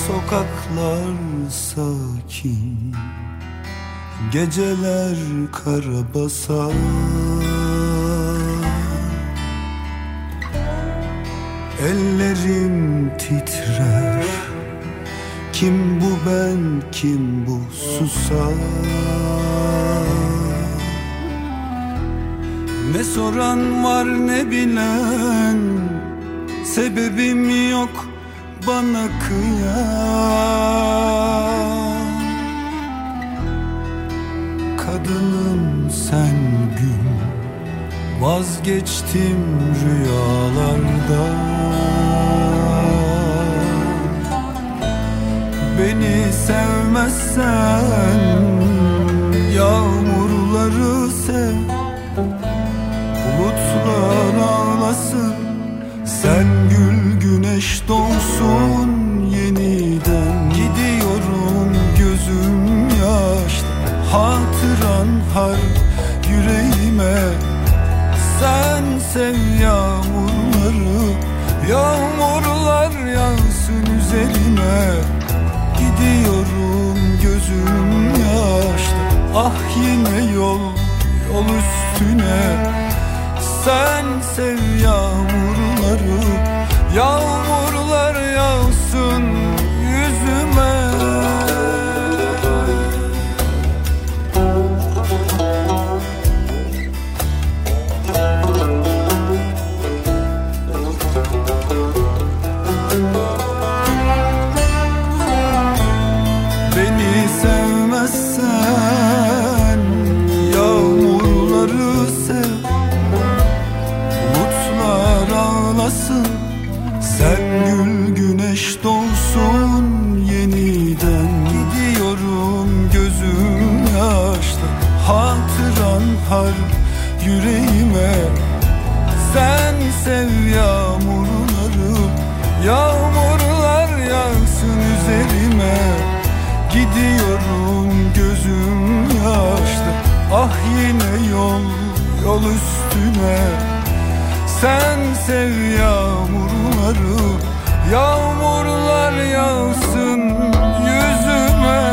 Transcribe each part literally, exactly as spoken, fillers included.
Sokaklar sakin, geceler karabasan. Ellerim titrer, kim bu ben, kim bu susar? Ne soran var ne bilen, sebebim yok bana kıyan. Kadınım sen gül, vazgeçtim rüyalardan. Beni sevmezsen yağmurları sev, bulutlar ağlasın, sen gül güneş doğsun yeniden. Gidiyorum gözüm yaşlı, hatıran har yüreğime. Sen sev yağmurları, yağmurlar yağsın üzerime. Gidiyorum gözüm yaşlı, ah yine yol, yol üstüne. Sen sev yağmurları, yağmurlar yağsın yüzüme. Beni sevmezsen yağmurları sev, bulutlar ağlasın, sen gül güneş doğsun yeniden. Gidiyorum gözüm yaşlı, hatıran har yüreğime. Sen sev yağmurları, yağmurlar yağsın üzerime. Gidiyorum gözüm yaşlı, ah yine yol, yol üstüne. Sen sev yağmurları, yağmurlar yağsın yüzüme.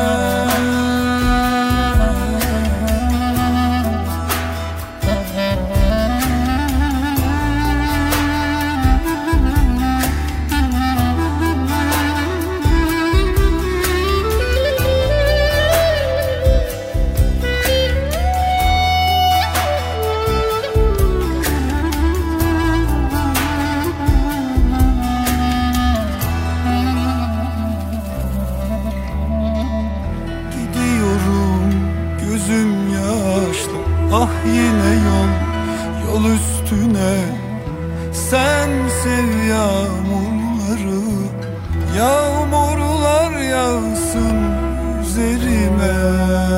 Ah yine yol, yol üstüne. Sen sev yağmurları, yağmurlar yağsın üzerime.